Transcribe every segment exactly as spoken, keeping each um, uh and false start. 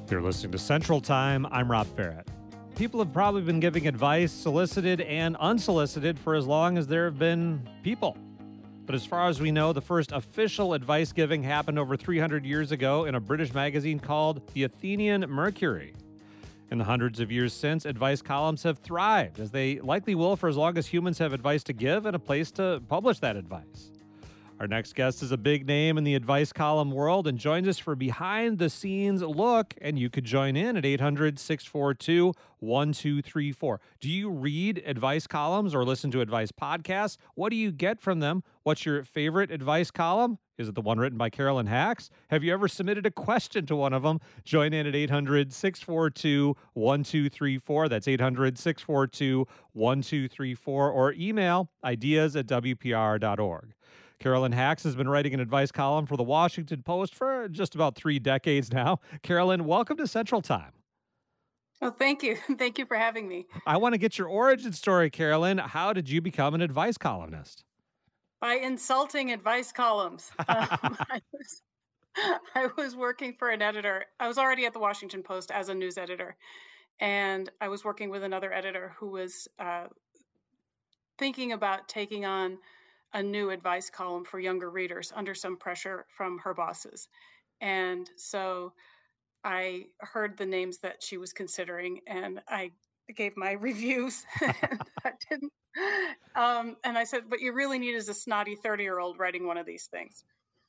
You're listening to Central Time. I'm Rob Farrett. People have probably been giving advice, solicited and unsolicited, for as long as there have been people. But as far as we know, the first official advice giving happened over three hundred years ago in a British magazine called the Athenian Mercury. In the hundreds of years since, advice columns have thrived, as they likely will for as long as humans have advice to give and a place to publish that advice. Our next guest is a big name in the advice column world and joins us for a behind-the-scenes look, and you could join in at eight hundred, six four two, one two three four. Do you read advice columns or listen to advice podcasts? What do you get from them? What's your favorite advice column? Is it the one written by Carolyn Hax? Have you ever submitted a question to one of them? Join in at eight hundred, six four two, one two three four. That's eight hundred, six four two, one two three four, or email ideas at w p r dot org. Carolyn Hax has been writing an advice column for the Washington Post for just about three decades now. Carolyn, welcome to Central Time. Oh, thank you. Thank you for having me. I want to get your origin story, Carolyn. How did you become an advice columnist? By insulting advice columns. um, I, was, I was working for an editor. I was already at the Washington Post as a news editor, and I was working with another editor who was uh, thinking about taking on a new advice column for younger readers under some pressure from her bosses. And so I heard the names that she was considering, and I gave my reviews. and I didn't. Um, and I said, what you really need is a snotty thirty-year-old writing one of these things.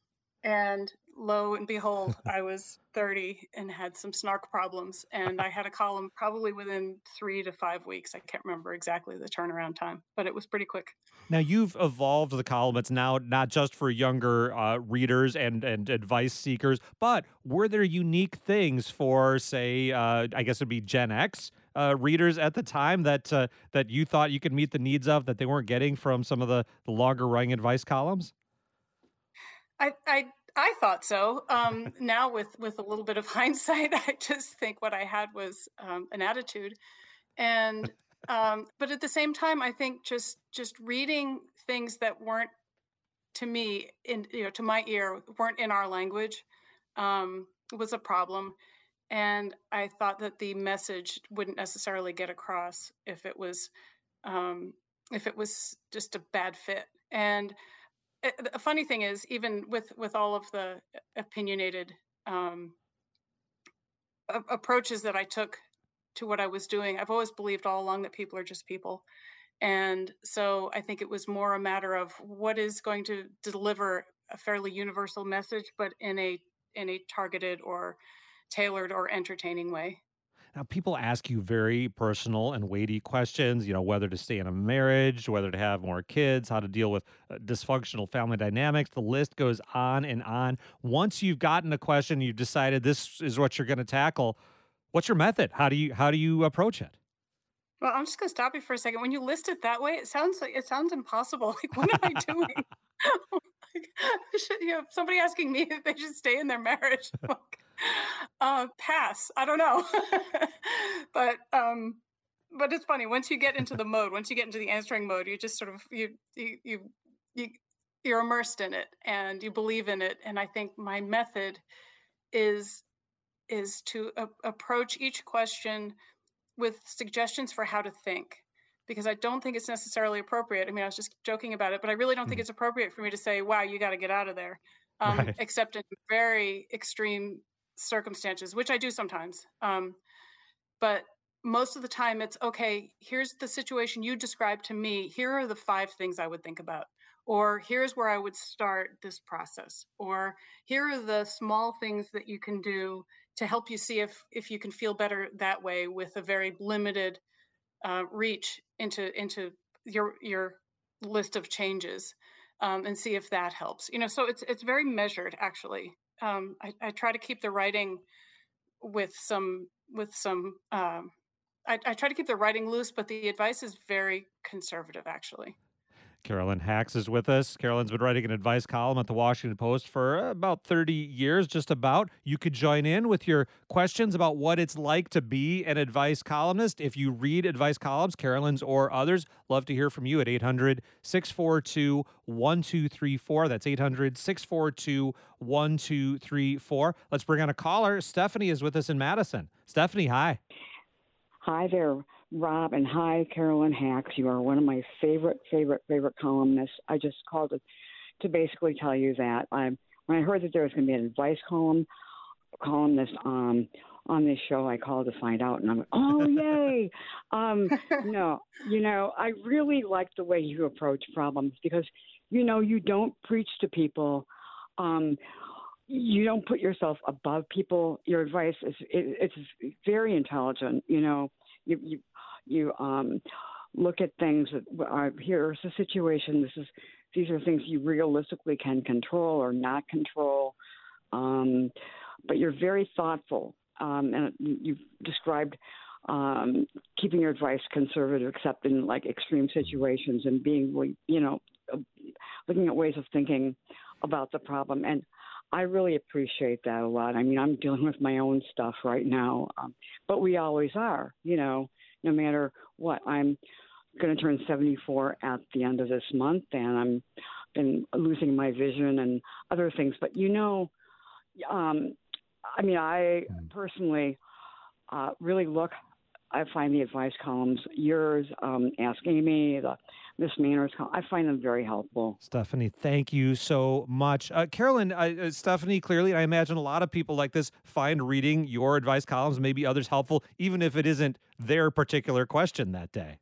And lo and behold, I was thirty and had some snark problems. And I had a column probably within three to five weeks. I can't remember exactly the turnaround time, but it was pretty quick. Now, you've evolved the column. It's now not just for younger uh, readers and, and advice seekers, but were there unique things for, say, uh, I guess it'd be Gen X uh, readers at the time that uh, that you thought you could meet the needs of that they weren't getting from some of the, the longer running advice columns? I, I I thought so. Um, now, with with a little bit of hindsight, I just think what I had was um, an attitude, and um, but at the same time, I think just just reading things that weren't, to me, in you know to my ear, weren't in our language, um, was a problem, and I thought that the message wouldn't necessarily get across if it was um, if it was just a bad fit. And a funny thing is, even with, with all of the opinionated um, a- approaches that I took to what I was doing, I've always believed all along that people are just people. And so I think it was more a matter of what is going to deliver a fairly universal message, but in a in a targeted or tailored or entertaining way. Now, people ask you very personal and weighty questions, you know, whether to stay in a marriage, whether to have more kids, how to deal with uh, dysfunctional family dynamics. The list goes on and on. Once you've gotten a question, you've decided this is what you're going to tackle. What's your method? How do you how do you approach it? Well, I'm just going to stop you for a second. When you list it that way, it sounds like it sounds impossible. Like, what am I doing? like, should, you know, somebody asking me if they should stay in their marriage. Like, uh, pass. I don't know. but um, but it's funny. Once you get into the mode, once you get into the answering mode, you just sort of you you you, you you're immersed in it and you believe in it. And I think my method is is to a- approach each question with suggestions for how to think, because I don't think it's necessarily appropriate. I mean, I was just joking about it, but I really don't think Mhm. it's appropriate for me to say, wow, you got to get out of there, um, Right. except in very extreme circumstances, which I do sometimes. Um, but most of the time it's, okay, here's the situation you described to me. Here are the five things I would think about. Or here's where I would start this process. Or here are the small things that you can do to help you see if if you can feel better that way with a very limited uh, reach into into your your list of changes, um, and see if that helps. You know, so it's it's very measured actually. Um, I, I try to keep the writing with some with some. Um, I, I try to keep the writing loose, but the advice is very conservative actually. Carolyn Hax is with us. Carolyn's been writing an advice column at the Washington Post for uh, about thirty years, just about. You could join in with your questions about what it's like to be an advice columnist. If you read advice columns, Carolyn's or others, love to hear from you at eight hundred, six four two, one two three four. That's eight hundred, six four two, one two three four. Let's bring on a caller. Stephanie is with us in Madison. Stephanie, hi. Hi there, Rob, and hi, Carolyn Hax. You are one of my favorite, favorite, favorite columnists. I just called to, to basically tell you that I, when I heard that there was going to be an advice column columnist um, on this show, I called to find out, and I'm like, oh, yay! um, no, you know, I really like the way you approach problems because, you know, you don't preach to people. Um, you don't put yourself above people. Your advice is it, it's very intelligent. You know, you you, you um, look at things that are here's the situation. This is these are things you realistically can control or not control. Um, but you're very thoughtful, um, and you've described um, keeping your advice conservative, except in like extreme situations, and being you know looking at ways of thinking about the problem. And I really appreciate that a lot. I mean, I'm dealing with my own stuff right now, um, but we always are, you know, no matter what. I'm going to turn seventy-four at the end of this month, and I'm been losing my vision and other things. But, you know, um, I mean, I personally uh, really look, I find the advice columns, yours, um, Ask Amy, the Miss Manners column, I find them very helpful. Stephanie, thank you so much. Uh, Carolyn, uh, uh, Stephanie, clearly, I imagine a lot of people like this find reading your advice columns, maybe others helpful, even if it isn't their particular question that day.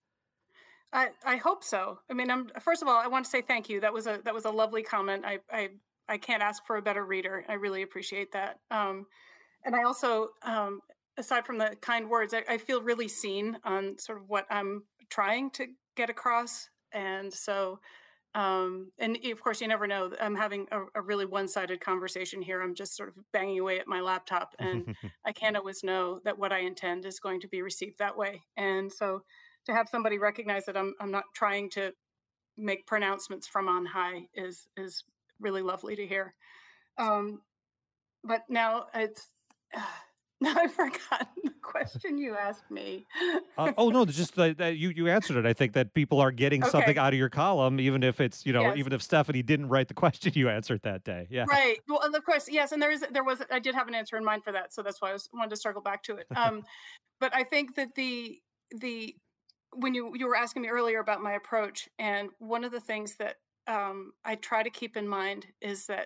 I, I hope so. I mean, I'm first of all, I want to say thank you. That was a that was a lovely comment. I I, I can't ask for a better reader. I really appreciate that. Um, and I also, um, aside from the kind words, I, I feel really seen on sort of what I'm trying to get across. And so, um, and of course, you never know. I'm having a, a really one-sided conversation here. I'm just sort of banging away at my laptop, and I can't always know that what I intend is going to be received that way. And so, to have somebody recognize that I'm I'm not trying to make pronouncements from on high is is really lovely to hear. Um, but now it's uh, now I've forgotten the question you asked me. uh, oh no, just uh, that you you answered it. I think that people are getting Okay. something out of your column, even if it's you know Yes. even if Stephanie didn't write the question you answered that day. Yeah. Right. Well, and of course, yes. And there is there was I did have an answer in mind for that, so that's why I was wanted to circle back to it. Um, but I think that the the when you you were asking me earlier about my approach, and one of the things that um, I try to keep in mind is that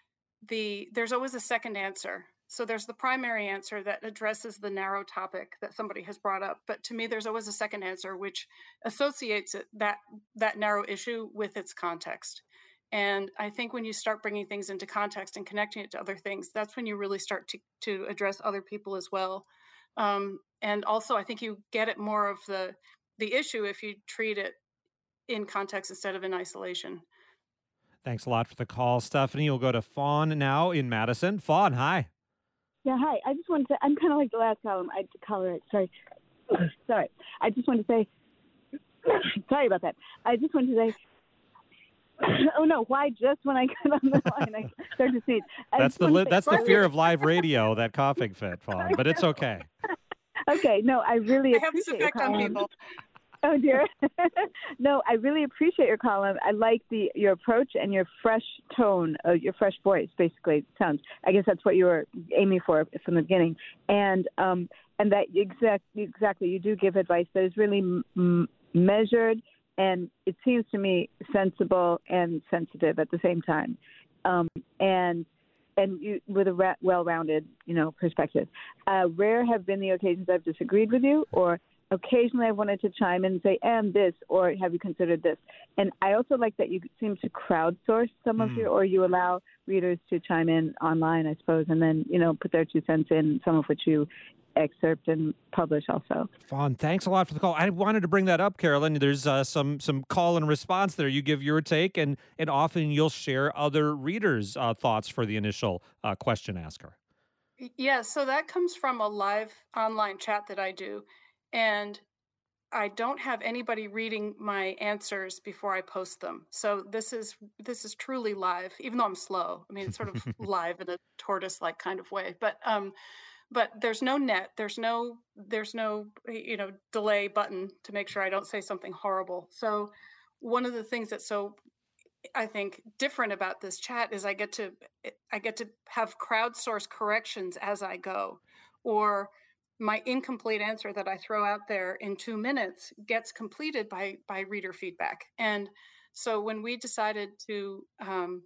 the there's always a second answer. So there's the primary answer that addresses the narrow topic that somebody has brought up, but to me, there's always a second answer which associates it, that that narrow issue with its context. And I think when you start bringing things into context and connecting it to other things, that's when you really start to to address other people as well. Um, and also, I think you get at more of the the issue if you treat it in context instead of in isolation. Thanks a lot for the call, Stephanie. We'll go to Fawn now in Madison. Fawn, hi. Yeah, hi. I just wanted to, I'm kind of like the last column. I color it. Sorry. Sorry. I just wanted to say, sorry about that. I just wanted to say, oh no, why just when I get on the line, I start to sneeze. That's the li- that's the fear of live radio, that coughing fit, Fawn, but it's okay. Okay, no, I really I have this appreciate your effect on column. people. Oh dear. No, I really appreciate your column. I like the your approach and your fresh tone, uh, your fresh voice. Basically, it sounds. I guess that's what you were aiming for from the beginning, and um, and that exact exactly you do give advice that is really m- measured, and it seems to me sensible and sensitive at the same time, um, and. And you, with a ra- well-rounded, you know, perspective. Uh, rare have been the occasions I've disagreed with you, or occasionally I wanted to chime in and say, and this, or have you considered this? And I also like that you seem to crowdsource some of Mm. your, or you allow readers to chime in online, I suppose, and then, you know, put their two cents in, some of which you excerpt and publish also. Fawn, thanks a lot for the call. I wanted to bring that up, Carolyn. There's uh, some some call and response there. You give your take, and and often you'll share other readers' uh, thoughts for the initial uh, question asker. Yeah, so that comes from a live online chat that I do. And I don't have anybody reading my answers before I post them. So this is this is truly live, even though I'm slow. I mean, it's sort of live in a tortoise-like kind of way. But um, but there's no net, there's no there's no you know delay button to make sure I don't say something horrible. So one of the things that's so I think different about this chat is I get to I get to have crowdsource corrections as I go, or my incomplete answer that I throw out there in two minutes gets completed by by reader feedback. And so when we decided to um,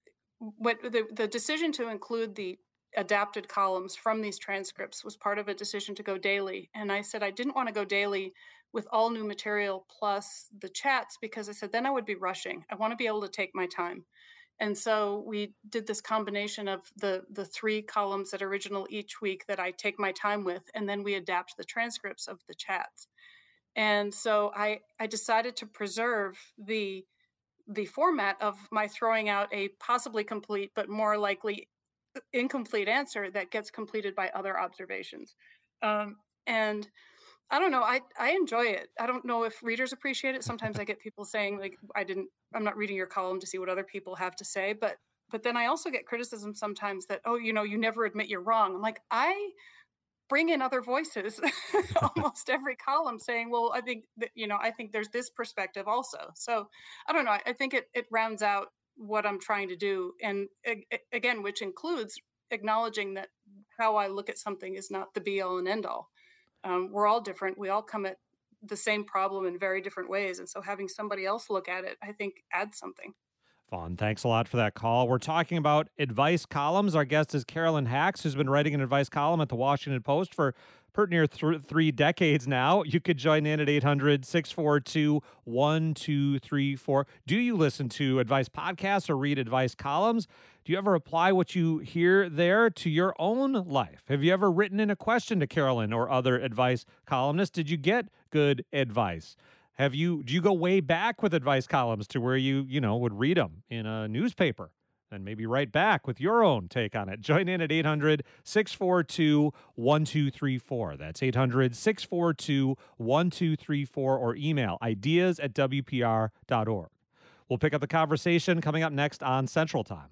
what the, the decision to include the adapted columns from these transcripts was part of a decision to go daily. And I said I didn't want to go daily with all new material plus the chats, because I said then I would be rushing. I want to be able to take my time. And so we did this combination of the the three columns that are original each week that I take my time with, and then we adapt the transcripts of the chats. And so I I decided to preserve the the format of my throwing out a possibly complete but more likely incomplete answer that gets completed by other observations. Um, and I don't know. I, I enjoy it. I don't know if readers appreciate it. Sometimes I get people saying like, I didn't, I'm not reading your column to see what other people have to say. But, but then I also get criticism sometimes that, oh, you know, you never admit you're wrong. I'm like, I bring in other voices almost every column saying, well, I think that, you know, I think there's this perspective also. So I don't know. I, I think it, it rounds out what I'm trying to do. And a, again, which includes acknowledging that how I look at something is not the be all and end all. Um, we're all different. We all come at the same problem in very different ways. And so having somebody else look at it, I think adds something. Vaughn, thanks a lot for that call. We're talking about advice columns. Our guest is Carolyn Hax, who's been writing an advice column at the Washington Post for pretty near th- three decades now. You could join in at eight hundred, six four two, one two three four. Do you listen to advice podcasts or read advice columns? Do you ever apply what you hear there to your own life? Have you ever written in a question to Carolyn or other advice columnists? Did you get good advice? Have you, do you go way back with advice columns to where you, you know, would read them in a newspaper and maybe write back with your own take on it? Join in at eight hundred, six four two, one two three four. That's eight hundred, six four two, one two three four, or email ideas at W P R dot org. We'll pick up the conversation coming up next on Central Time.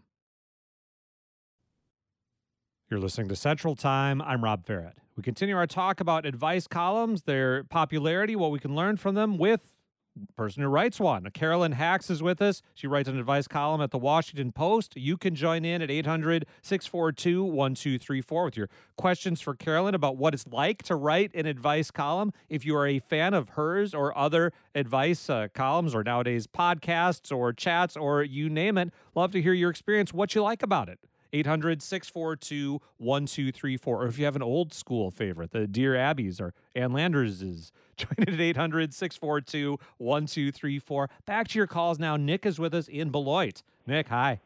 You're listening to Central Time. I'm Rob Ferret. We continue our talk about advice columns, their popularity, what we can learn from them with the person who writes one. Carolyn Hax is with us. She writes an advice column at the Washington Post. You can join in at eight hundred, six four two, one two three four with your questions for Carolyn about what it's like to write an advice column. If you are a fan of hers or other advice uh, columns or nowadays podcasts or chats or you name it, love to hear your experience, what you like about it. eight hundred, six four two, one two three four. Or if you have an old school favorite, the Dear Abby's or Ann Landers' join in at eight hundred, six four two, one two three four. Back to your calls now. Nick is with us in Beloit. Nick, hi.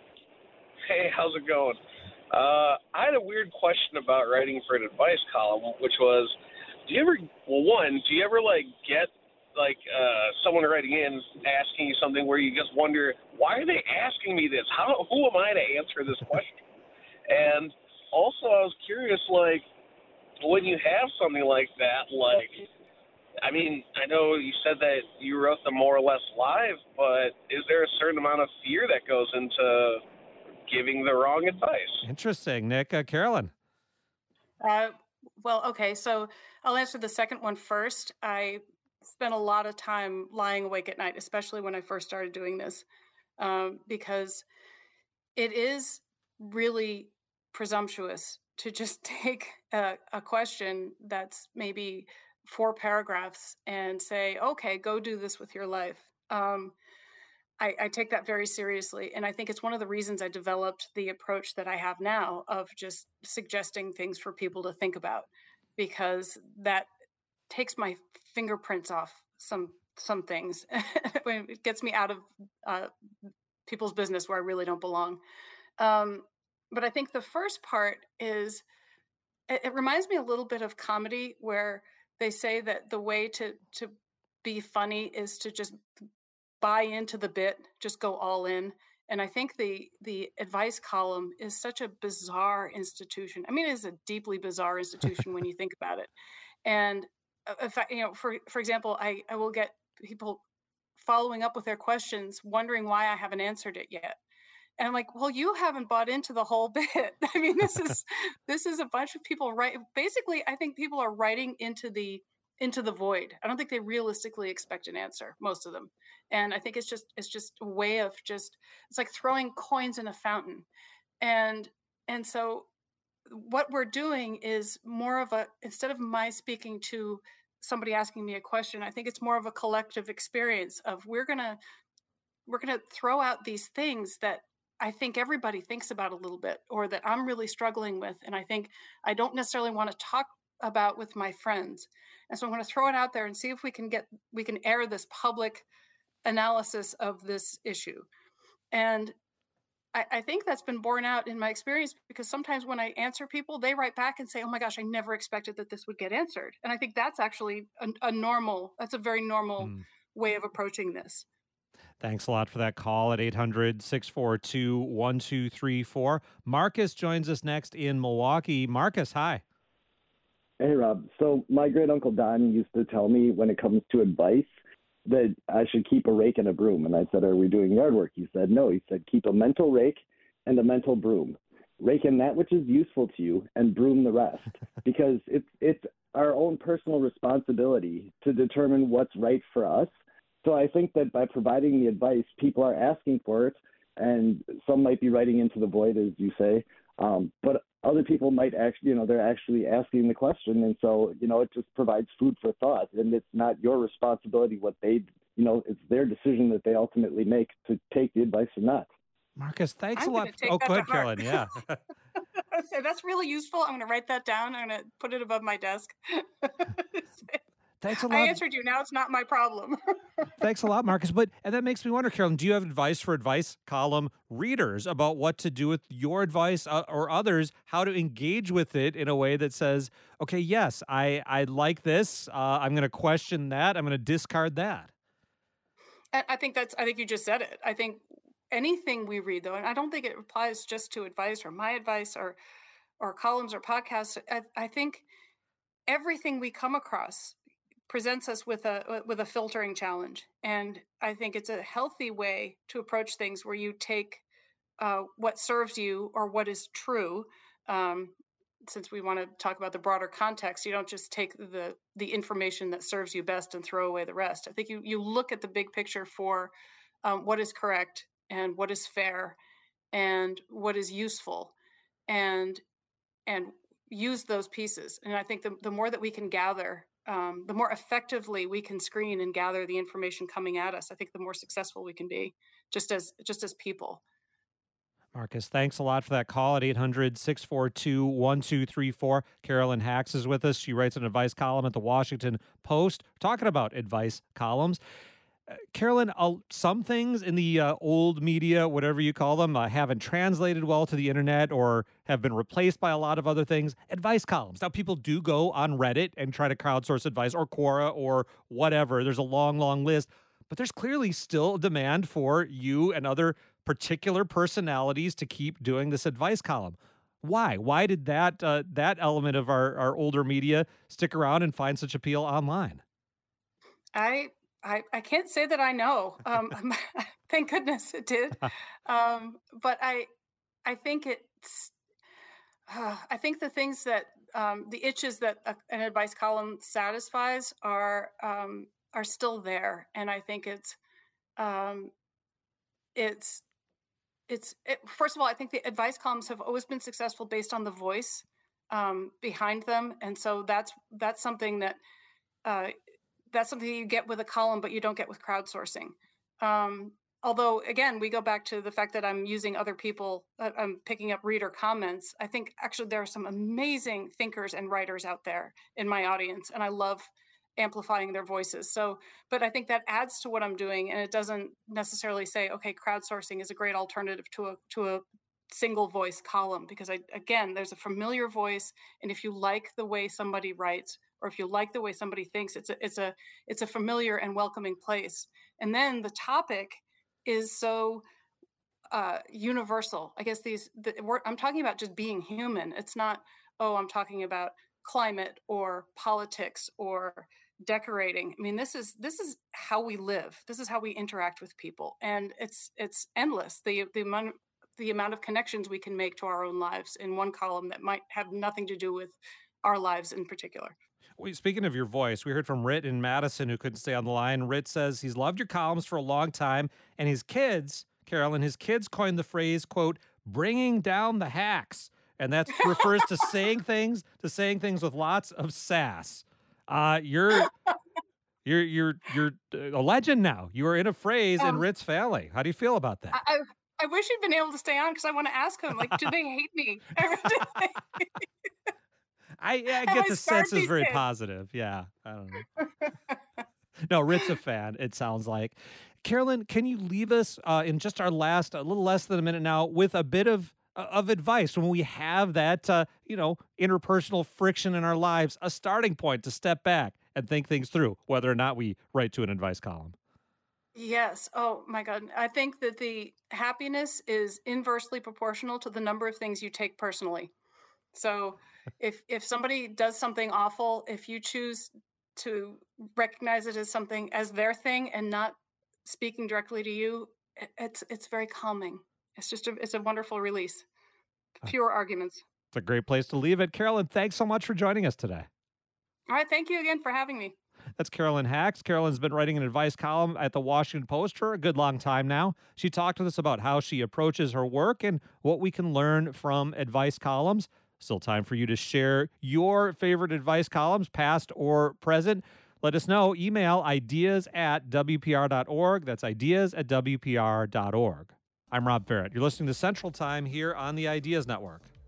Hey, how's it going? Uh, I had a weird question about writing for an advice column, which was, do you ever, well, one, do you ever, like, get like uh, someone writing in asking you something where you just wonder, why are they asking me this? How, who am I to answer this question? And also I was curious, like, when you have something like that, like, I mean, I know you said that you wrote them more or less live, but is there a certain amount of fear that goes into giving the wrong advice? Interesting. Nick, uh, Carolyn. Uh, well, okay, so I'll answer the second one first. I spent a lot of time lying awake at night, especially when I first started doing this, um, because it is really presumptuous to just take a, a question that's maybe four paragraphs and say, okay, go do this with your life. Um, I, I take that very seriously. And I think it's one of the reasons I developed the approach that I have now of just suggesting things for people to think about, because that takes my fingerprints off some some things. It gets me out of uh, people's business where I really don't belong. Um, but I think the first part is, it, it reminds me a little bit of comedy, where they say that the way to to be funny is to just buy into the bit, just go all in. And I think the the advice column is such a bizarre institution. I mean, it is a deeply bizarre institution when you think about it. And if I, you know, for for example, I I will get people following up with their questions, wondering why I haven't answered it yet. And I'm like, well, you haven't bought into the whole bit. I mean, this is this is a bunch of people right. Basically, I think people are writing into the into the void. I don't think they realistically expect an answer, most of them. And I think it's just it's just a way of just it's like throwing coins in a fountain. And and so what we're doing is more of a instead of my speaking to somebody asking me a question, I think it's more of a collective experience of we're gonna we're gonna throw out these things that I think everybody thinks about a little bit, or that I'm really struggling with, and I think I don't necessarily want to talk about with my friends. And so I'm going to throw it out there and see if we can get we can air this public analysis of this issue. And I, I think that's been borne out in my experience, because sometimes when I answer people, they write back and say, "Oh my gosh, I never expected that this would get answered." And I think that's actually a, a normal, that's a very normal mm. way of approaching this. Thanks a lot for that call at eight hundred, six four two, one two three four. Marcus joins us next in Milwaukee. Marcus, hi. Hey, Rob. So my great uncle Don used to tell me when it comes to advice that I should keep a rake and a broom. And I said, are we doing yard work? He said, no. He said, keep a mental rake and a mental broom. Rake in that which is useful to you and broom the rest. Because it's, it's our own personal responsibility to determine what's right for us. So I think that by providing the advice, people are asking for it, and some might be writing into the void, as you say, um, but other people might actually, you know, they're actually asking the question, and so, you know, it just provides food for thought, and it's not your responsibility what they, you know, it's their decision that they ultimately make to take the advice or not. Marcus, thanks I'm a lot. Oh, go ahead, Carolyn. Yeah. So that's really useful. I'm going to write that down. I'm going to put it above my desk. Thanks a lot. I answered you. Now it's not my problem. Thanks a lot, Marcus. But and that makes me wonder, Carolyn, do you have advice for advice column readers about what to do with your advice uh, or others, how to engage with it in a way that says, okay, yes, I, I like this. Uh, I'm going to question that. I'm going to discard that. I think that's, I think you just said it. I think anything we read, though, and I don't think it applies just to advice or my advice or, or columns or podcasts. I, I think everything we come across presents us with a with a filtering challenge, and I think it's a healthy way to approach things where you take uh, what serves you or what is true. Um, since we want to talk about the broader context, you don't just take the the information that serves you best and throw away the rest. I think you you look at the big picture for um, what is correct and what is fair and what is useful, and and use those pieces. And I think the the more that we can gather. Um, the more effectively we can screen and gather the information coming at us, I think the more successful we can be just as just as people. Marcus, thanks a lot for that call at eight hundred, six four two, one two three four. Carolyn Hax is with us. She writes an advice column at the Washington Post. We're talking about advice columns. Uh, Carolyn, uh, some things in the uh, old media, whatever you call them, uh, haven't translated well to the internet or have been replaced by a lot of other things. Advice columns. Now, people do go on Reddit and try to crowdsource advice, or Quora, or whatever. There's a long, long list. But there's clearly still a demand for you and other particular personalities to keep doing this advice column. Why? Why did that uh, that element of our, our older media stick around and find such appeal online? I... I, I can't say that I know. Um, thank goodness it did. Um, but I I think it's uh, I think the things that um, the itches that a, an advice column satisfies are um, are still there, and I think it's um, it's it's it, first of all, I think the advice columns have always been successful based on the voice um, behind them, and so that's that's something that. Uh, That's something you get with a column, but you don't get with crowdsourcing. Um, although, again, we go back to the fact that I'm using other people, uh, I'm picking up reader comments. I think actually there are some amazing thinkers and writers out there in my audience, and I love amplifying their voices. So, but I think that adds to what I'm doing, and it doesn't necessarily say, okay, crowdsourcing is a great alternative to a to a single voice column, because I, again, there's a familiar voice, and if you like the way somebody writes, or if you like the way somebody thinks, it's a it's a it's a familiar and welcoming place. And then the topic is so uh, universal. I guess these the, we're, I'm talking about just being human. It's not, oh, I'm talking about climate or politics or decorating. I mean, this is this is how we live. This is how we interact with people, and it's it's endless. The the amount the amount of connections we can make to our own lives in one column that might have nothing to do with our lives in particular. Wait, speaking of your voice, we heard from Rit in Madison, who couldn't stay on the line. Rit says he's loved your columns for a long time, and his kids, Carolyn, his kids coined the phrase, quote, bringing down the hacks. And that refers to saying things, to saying things with lots of sass. Uh, you're, you're, you're, you're a legend now. You are in a phrase um, in Rit's family. How do you feel about that? I, I wish you'd been able to stay on because I want to ask him, like, do they hate me? I, I get the sense is very kids? positive. Yeah, I don't know. No, Rit's a fan, it sounds like. Carolyn, can you leave us uh, in just our last, a little less than a minute now, with a bit of of advice when we have that, uh, you know, interpersonal friction in our lives, a starting point to step back and think things through, whether or not we write to an advice column? Yes. Oh, my God. I think that the happiness is inversely proportional to the number of things you take personally. So if if somebody does something awful, if you choose to recognize it as something, as their thing and not speaking directly to you, it's it's very calming. It's just a, it's a wonderful release. Fewer arguments. It's a great place to leave it. Carolyn, thanks so much for joining us today. All right. Thank you again for having me. That's Carolyn Hax. Carolyn's been writing an advice column at the Washington Post for a good long time now. She talked with us about how she approaches her work and what we can learn from advice columns. Still time for you to share your favorite advice columns, past or present. Let us know. Email ideas at W P R dot org. That's ideas at W P R dot org. I'm Rob Ferrett. You're listening to Central Time here on the Ideas Network.